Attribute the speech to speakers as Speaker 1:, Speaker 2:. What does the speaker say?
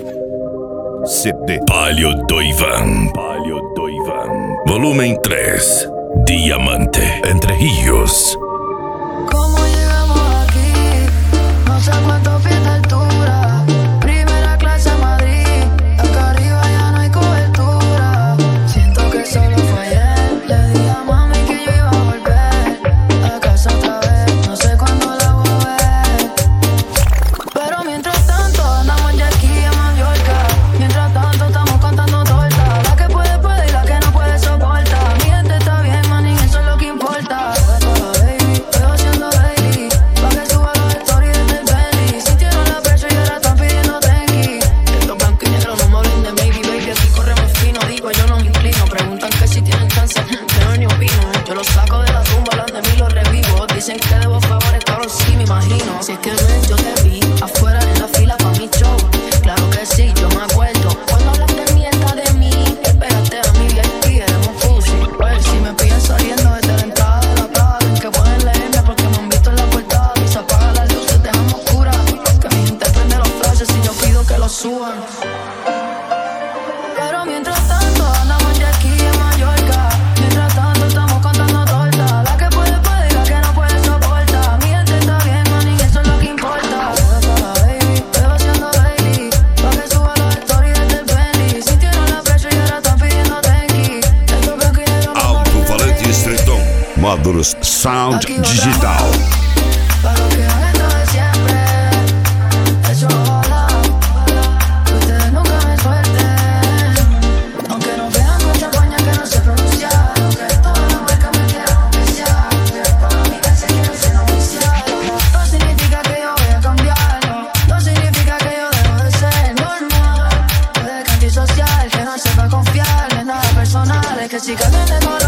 Speaker 1: CD Palio Doivan. Volumen 3. Diamante. Entre Ríos.
Speaker 2: ¿Cómo llegamos aquí? No sé cuántos pies de altura. Primera clase a Madrid. Acá arriba ya no hay cobertura. Siento que solo fue ayer. Le dije a mami que yo iba a volver a casa otra vez. No sé cuándo la voy a ver. Pero mientras tanto andamos ya aquí en Mallorca. Mientras tanto estamos contando tortas. La que puede y la que no puede soporta. Mi gente está bien, man, y eso es lo que importa. Baby, estoy haciendo daily pa' que suba los stories desde el belly. Sintieron la presión y ahora están pidiendo tenki. Estos blancos y negros no me hablen de maybe, baby. Aquí corremos fino, digo yo no me inclino. Preguntan que si tienen chance, mejor ni opino. Yo los saco de la tumba, las de mí los revivo. Dicen que debo favores, cabrón, sí me imagino. Si es que ven, yo te vi afuera en la fila pa' mi show. Claro que sí, yo me acuerdo. Cuando hablaste mierda de mí, espérate a mi VIP, eres un pussy. Pues si me pillan saliendo desde la entrada de la plaza, que pueden leerme porque me han visto en la portada. Y se apagan las luces, dejamos oscuras. Que mi gente prende los flashes y yo pido que los suban. Pero mientras tanto andamos ya aquí en Mallorca. Mientras tanto estamos contando tortas. La que puede y la que no puede soporta. Mi gente está bien, man, y eso es lo que importa. Baby, estoy haciendo daily pa' que suba los stories desde el belly. Sintieron la presión y ahora están pidiendo tenki. Estos blancos y negros no me
Speaker 1: Alto
Speaker 2: hablen de
Speaker 1: Valente
Speaker 2: mí.
Speaker 1: Estreitão. Módulos Sound Digital.
Speaker 2: Para lo que hagan esto de siempre. Eso ojalá que ustedes nunca me suelten. Aunque nos vean con champaña que no sé pronunciar. Aunque todas las marcas me quieran oficial. Pero para mí que se quieren ser oficial. No significa que yo voy a cambiar. No significa que yo dejo de ser normal. Puede que antisocial, que no sepa confiar. No es nada personal, es que si cambian de color